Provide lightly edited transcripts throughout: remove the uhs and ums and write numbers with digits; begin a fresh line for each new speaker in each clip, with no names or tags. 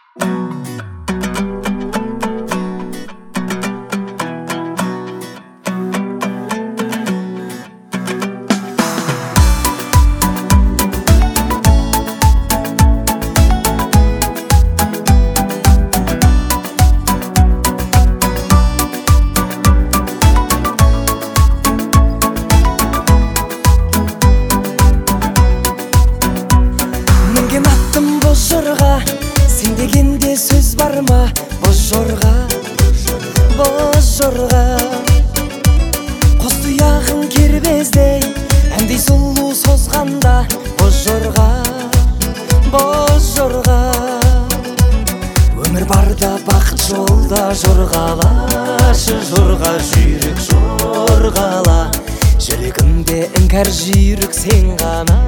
Сен дегенде сөз бар ма? Боз жорға, боз жорға. Қос тұяғың кербездей, әндей сұлу созғанда. Боз жорға, боз жорға. Өмір барда бақыт жолда жорғалашы жорға, жүйрік жорғала. Жүрегімде іңкәр жүйрік сен ғана.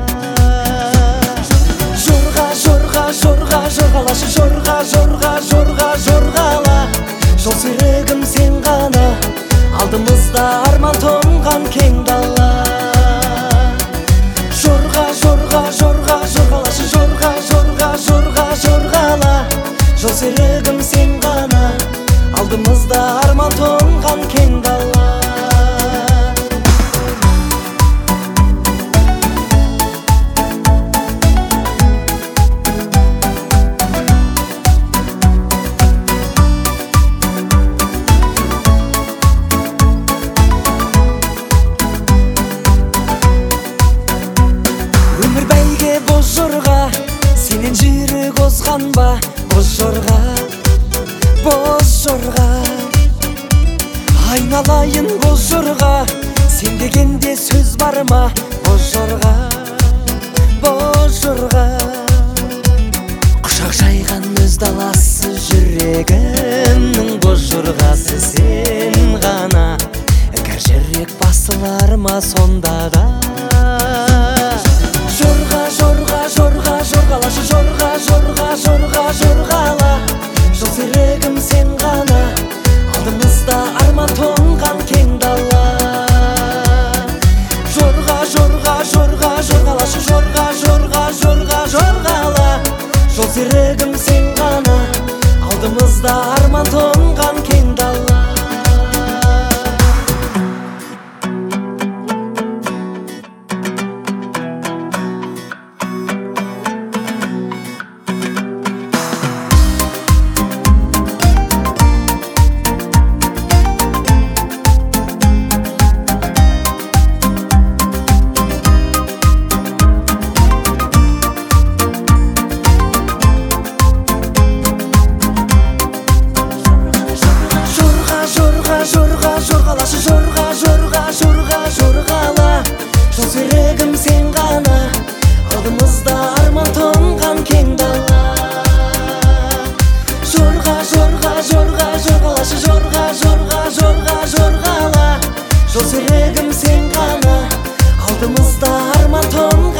Жорға, жорға, жорға, жорғалашы жорға, жорға, жорға, жорғала. Жол серігім сен ғана, алдымызда арман тоңған кең дала. Жорға, жорға, жорға, жорғалашы жорға, жорға, жорға, жорғала. Жол серігім сен ғана, алдымызда арман тоңған кең дала. Боз жорға, сенен жүйрік озған ба? Боз жорға, боз жорға. Айналайын боз жорға, сен дегенде сөз бар ма? Боз жорға, боз жорға. Құшақ жайған өз даласы жүрегімнің боз жорғасы сен ғана. Іңкәр жүрек басылар ма сонда да? Жорға, жорға, жорға, жорғалашы жорға, жорға, жорға, жорғала. Жол серігім сен ғана, алдымызда арман тоңған кең дала. Жорға, жорға, жорға, жорғалашы жорға, жорға, жорға, жорғала. Жол серігім сен ғана, алдымызда арман тоңған кең дала. Жорға, жорғалашы жорға, жорға, жорға, жорғала. Жол серігім сен ғана, алдымызда арман тоңған кең дала. Жорға, жорға, жорға, жорғалашы жорға, жорға, жорға, жорғала. Жол серігім сен ғана, алдымызда арман тоңған